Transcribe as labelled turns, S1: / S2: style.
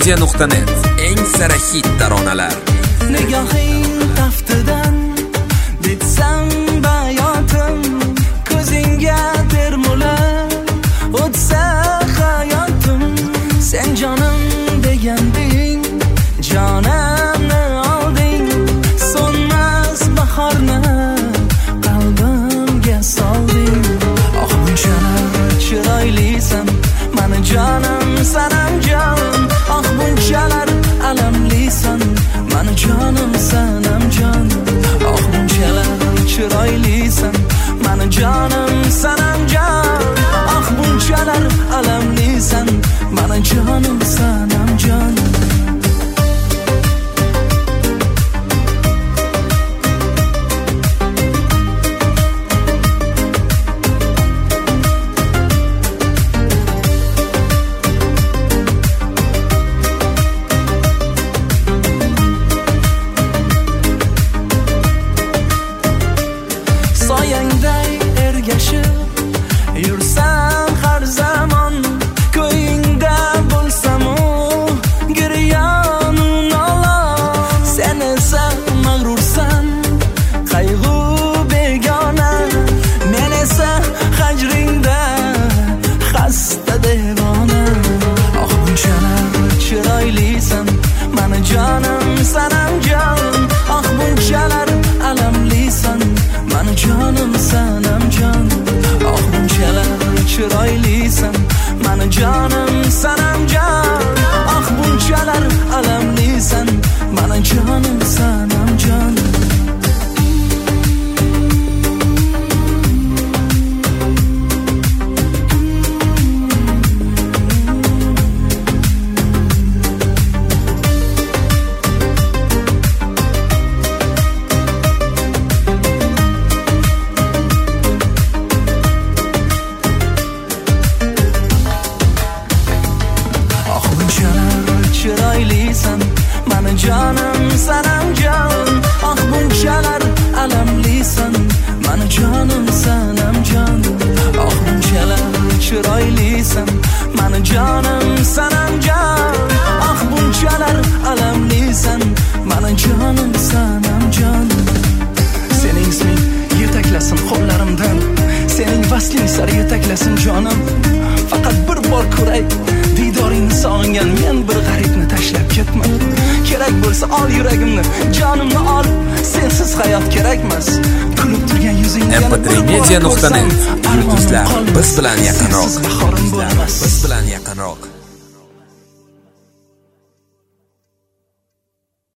S1: mp3media.net eng sara hit taronalar.
S2: Nigohing taftidan bitsam bayotim, ko'zingga termulib o'tsa hayotim. Sen jonim deganding, jonimni olding, so'nmas bahorni qalbimga solding. Oh bunchalar chiroylisan, mani jonim sanam jon. Oh bunchalar alamlisan, mani jonim sanam jon. Oh bunchalar chiroylisan, mani jonim sanam jon. Oh bunchalar alamlisan, mani jonim sanam jon. Soyangday ergashib yursam har zamon, ko'yingda bo'lsam-u giryonu nolon. Sen esa mag'rursan, qayg'u begona, men esa hajringda xasta devona. Oh bunchalar chiroylisan, mani jonim sanam jon. Oh bunchalar alamlisan, mani jonim sanam jon. Oh bunchalar chiroylisan, mani jonim sanam jon. Oh bunchalar alamlisan, mani jonim sanam jon. Chiroylisan, mani jonim sanam jon. Oh bunchalar alamlisan, mani jonim sanam jon. Oh bunchalar chiroylisan, mani jonim sanam jon. Oh bunchalar alamlisan, mani jonim sanam jon. Sening isming yetaklasin qo'llarimdan, sening vasling sari yetaklasin jonim. Faqat bir bor ko'ray, diydoringni sog'ingan men bir g'aribni tashlab ketma. Kerak bo'lsa ol yuragimni, jonimni ol, sensiz hayot kerakmas. Kulib turgan yuzingni
S1: mp3media.net yulduzlar biz bilan yaqinroq. Biz bilan yaqinroq.